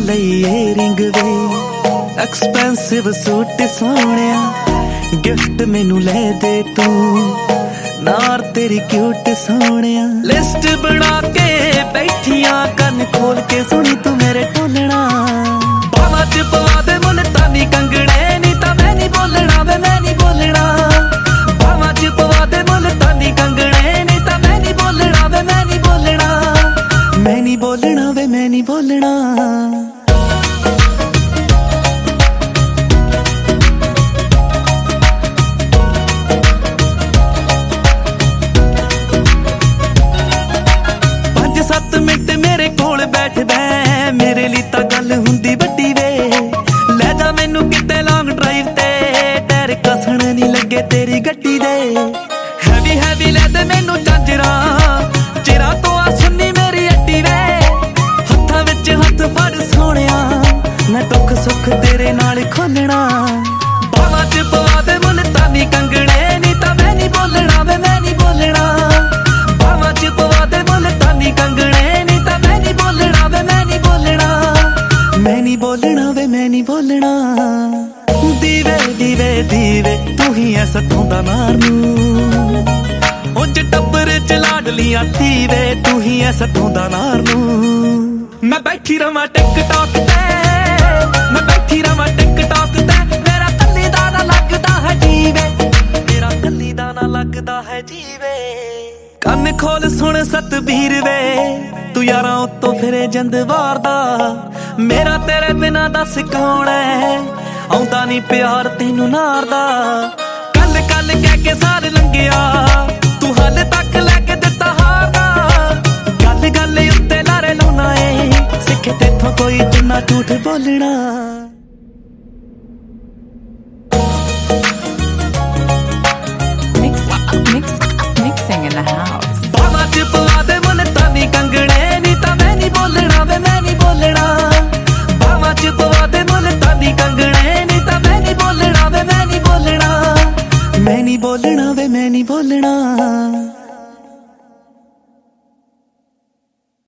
ਲਈਏ ਰਿੰਗ ਵੇ expensive suit ਸੋਹਣਿਆ ਗਿਫਟ ਮੈਨੂੰ ਲੈ ਦੇ ਤੂੰ ਨਾਰ ਤੇਰੀ ਕਿਊਟ ਸੋਹਣਿਆ ਲਿਸਟ ਬਣਾ ਕੇ ਬੈਠੀਆਂ ਕੰਨ ਖੋਲ ਕੇ ਸੁਣੀ ਤੂੰ ਮੇਰੇ ਢੋਲਣਾ ਬਾਹਾਂ 'ਚ ਪਵਾ ਦੇ ਮੁਲਤਾਨੀ ਕੰਗਣੇ ਨੀ ਤਾਂ ਮੈਂ ਨਹੀਂ ਬੋਲਣਾ ਵੇ ਮੈਂ ਨਹੀਂ ਬੋਲਣਾ ਬਾਹਾਂ 'ਚ ਪਵਾ ਦੇ ਮੁਲਤਾਨੀ ਕੰਗਣੇ ਨੀ ਤਾਂ ਮੈਂ ਨਹੀਂ ਬੋਲਣਾ ਵੇ ਮੈਂ ਨਹੀਂ ਬੋਲਣਾ ਮੈਂ ਨਹੀਂ ਬੋਲਣਾ ਵੇ ਮੈਂ ਨਹੀਂ ਬੋਲਣਾ ਮੇਰੇ ਕੋਲ ਬੈਠਦਾ ਮੇਰੇ ਲਈ ਤਾਂ ਗੱਲ ਹੁੰਦੀ ਵੱਡੀ ਵੇ ਲੈ ਜਾ ਮੈਨੂੰ ਕਿਤੇ ਲੌਂਗ ਡਰਾਈਵ ਤੇ ਟਾਇਰ ਕਸਣ ਨਹੀਂ ਲੱਗੇ ਤੇਰੀ ਗੱਡੀ ਦੇ ਹੈਵੀ ਹੈਵੀ ਲੈ ਦੇ ਮੈਨੂੰ ਝਾਂਜਰਾ ਚਿਹਰਾ ਤੋਂ ਆ ਸੁਣੀ ਮੇਰੀ ਅੱਡੀ ਵੇ ਹੱਥਾਂ ਵਿੱਚ ਹੱਥ ਫੜ ਸੋਹਣਿਆ ਮੈਂ ਦੁੱਖ ਸੁੱਖ ਤੇਰੇ ਨਾਲ ਖੋਲਣਾ ਬਾਹਾਂ 'ਚ ਪਵਾ ਦੇ ਮੁਲਤਾਨੀ ਕੰਗਣੇ ਨੀ ਤਾਂ ਮੈਂ ਨਹੀਂ ਬੋਲਣਾ ਵੇ ਮੈਂ ਨਹੀਂ ਬੋਲਣਾ ਬਾਹਾਂ 'ਚ ਪਵਾ ਦੇ ਮੁਲਤਾਨੀ ਕੰਗਣੇ ਮੈਂ ਨਹੀਂ ਬੋਲਣਾ ਵੇ ਮੈਂ ਨਹੀਂ ਬੋਲਣਾ ਦੀਵੇ ਦੀਵੇ ਦੀਵੇ ਤੂੰ ਹੀ ਐ ਸੱਤੋਂ ਦਾ ਨਾਰ ਨੂੰ ਉੱਚ ਟੱਬਰ ਚ ਲਾਡਲੀਆਂ ਦੀਵੇ ਤੂੰ ਹੀ ਐ ਸੱਤੋਂ ਦਾ ਨਾਰ ਨੂੰ ਮੈਂ ਬੈਠੀ ਰਵਾਂ ਟਿਕਟੌਕ ਤੇ ਮੈਂ ਬੈਠੀ ਰਵਾਂ ਟਿਕਟੌਕ ਤੇ ਮੇਰਾ ਕੱਲੀ ਦਾ ਨਾ ਲੱਗਦਾ ਹੈ ਜੀਵੇ ਮੇਰਾ ਕੱਲੀ ਦਾ ਨਾ ਲੱਗਦਾ ਹੈ ਜੀਵੇ ਕੰਨ ਖੋਲ ਸੁਣ ਸਤਬੀਰ ਵੇ ਤੂੰ ਯਾਰਾਂ ਉੱਤੋਂ ਫਿਰੇ ਜੰਦਵਾਰ ਦਾ ਮੇਰਾ ਤੇਰੇ ਬਿਨਾਂ ਦੱਸ ਕੌਣ ਐ ਆਉਂਦਾ ਨੀ ਪਿਆਰ ਤੈਨੂੰ ਨਾਰ ਦਾ ਕੱਲ ਕੱਲ ਕਹਿ ਕੇ ਸਾਰ ਲੰਘਿਆ ਤੂੰ ਹਾਲੇ ਤੱਕ ਲੈ ਕੇ ਦਿੱਤਾ ਹਾਰ ਦਾ ਗੱਲ ਗੱਲ ਉੱਤੇ ਲਾਰੇ ਲਾਉਣਾ ਏ ਸਿੱਖੇ ਤੇਥੋਂ ਕੋਈ ਜਿੰਨਾ ਝੂਠ ਬੋਲਣਾ Mixing in the house. ਬਾਹਾਂ 'ਚ ਪਵਾ ਦੇ ਮੁਲਤਾਨੀ ਕੰਗਣੇ ਨੀ ਤਾਂ ਮੈਂ ਨਹੀਂ ਬੋਲਣਾ ਵੇ ਮੈਂ ਨਹੀਂ ਬੋਲਣਾ ਬਾਹਾਂ 'ਚ ਪਵਾ ਦੇ ਮੁਲਤਾਨੀ ਕੰਗਣੇ ਨੀ ਤਾਂ ਮੈਂ ਨਹੀਂ ਬੋਲਣਾ ਵੇ ਮੈਂ ਨਹੀਂ ਬੋਲਣਾ ਮੈਂ ਨਹੀਂ ਬੋਲਣਾ